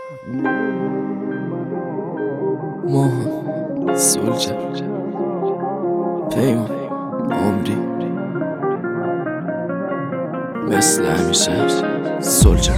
ماهان سولجر پیمان عمری مثل همیشه سولجر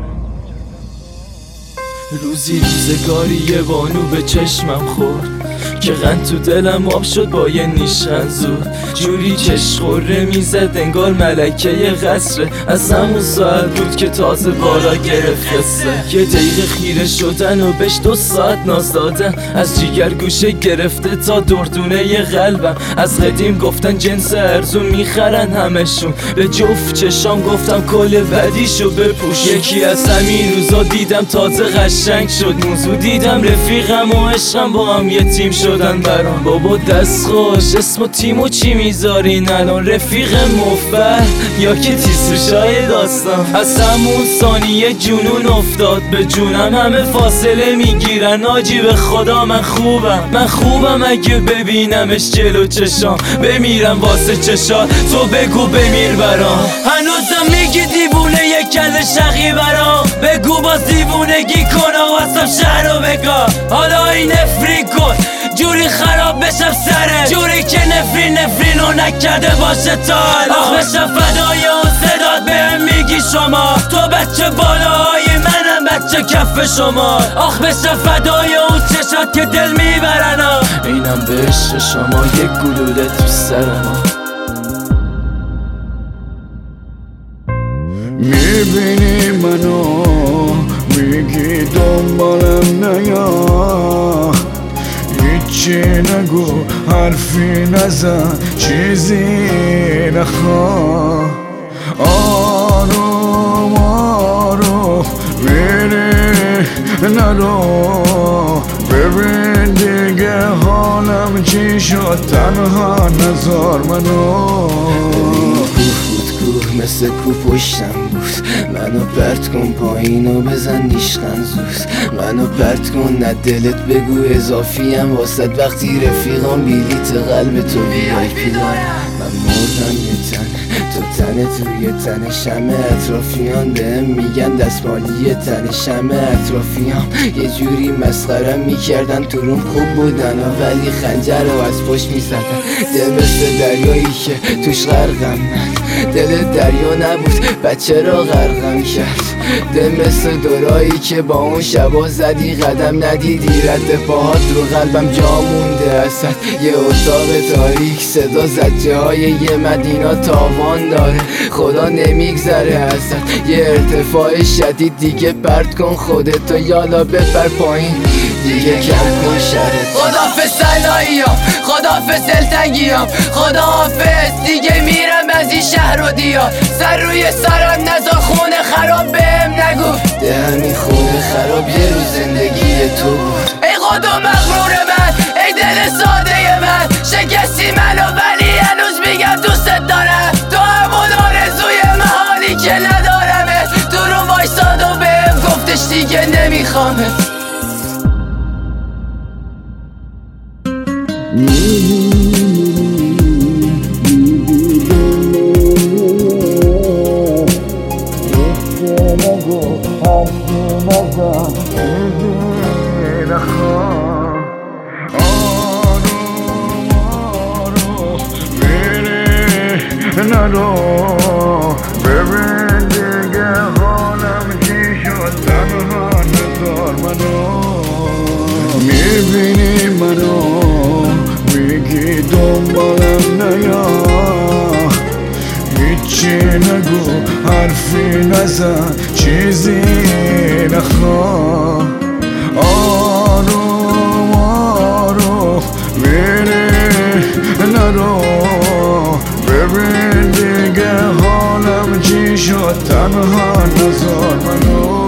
روزی روزگاری یه بانو به چشمم خورد که غن تو دلم آب شد با یه نیشخند زود جوری چشم خوره میزد انگار ملکه قصره. از همون ساعت بود که تازه بالا گرفت قصه. یه دقیقه خیره شدن و بهش 2 ساعت ناز دادن، از جیگر گوشه گرفته تا دردونه ی قلبم. از قدیم گفتن جنس ارزون میخرن همشون، به جفت چشام گفتم کل بدیشو بپوش. یکی از همین روزا دیدم تازه قشنگ شد موضوع، دیدم رفیقم و عشقم با هم یه تیم شدن برام. بابا دست خوش اسم و تیم و چی میذارین الان؟ رفیق مفبر یا که تیسوشای داستان؟ از همون ثانیه جنون افتاد به جونم، همه فاصله میگیرن آجی به خدا من خوبم اگه ببینمش جلو چشام بمیرم واسه چشات. تو بگو بمیر برام، هنوزم میگی دیوونه یک کل شقی برام. بگو باز دیوونگی کن و واسم شهر رو بگاه. حالا این نفرین کن جوری خراب بشم سره، جوری که نفرینو نکرده باشه تا حالا. آخ بشم فدای اون صدات بهم میگی شما، تو بچه بالایی منم بچه کف شما. آخ بشم فدای اون چشات که دل میبرن، اینم به عشق شما یک گلوله تو سرم. میبینی منو میگی دنبالم نیا، هیچی نگو حرفی نزن چیزی نخوا. آروم آروم بری نرو، ببین دیگه حالم چی شد، تنها نذار منو. مثل کو پشتم بود، منو پرت کن پایین و بزن نیشخند زود. منو پرت کن نه دلت بگو اضافیم واسد وقتی رفیقام بیلیت قلب تو VIP دارم. من مردم یه تن تو تنه توی تن شمه، اطرافیان بهم میگن دستمالی تن شمه. اطرافیان یه جوری مسخرم میکردن، تو روم خوب بودن ولی خنجر رو از پشت میزدن. دل مثل دریایی که توش غرقم، من دل دریا نبود بچه را غرقم کرد. دل مثل دورایی که با اون شبا زدی قدم ندیدی، رد پاهات رو قلبم جا مونده اصد. یه اتاق تاریک صدا زجه های یه مدینا تاوان داره، خدا نمیگذره اصد. یه ارتفاع شدید دیگه پرت کن خودتو یالا بپر پایین دیگه کم کن شرط. خدافظ سلاییام، خدافظ دلتنگیام، خدافظ دیگه میرم از این شهر و دیار. سر روی سرم نذار خونه خراب بهم نگو، ده همین خونه خراب یه روز زندگی تو بود. ای خدا مغرور من، ای دل ساده من، شکستی منو ولی هنوز میگم دوستت دارم. تو همون آرزوی محالی که ندارمت، تو رو وایساد و بهم گفتش دیگه نمیخوامت. نرو ببین دیگه حالم چی شد، تنها نذار منو. میبینی منو میگی دنبالم نیا، هیچی نگو حرفی نزن چیزی نخوا. آروم آروم بری نرو، ببین دیگه حالم چی شد، تنها نذار منو.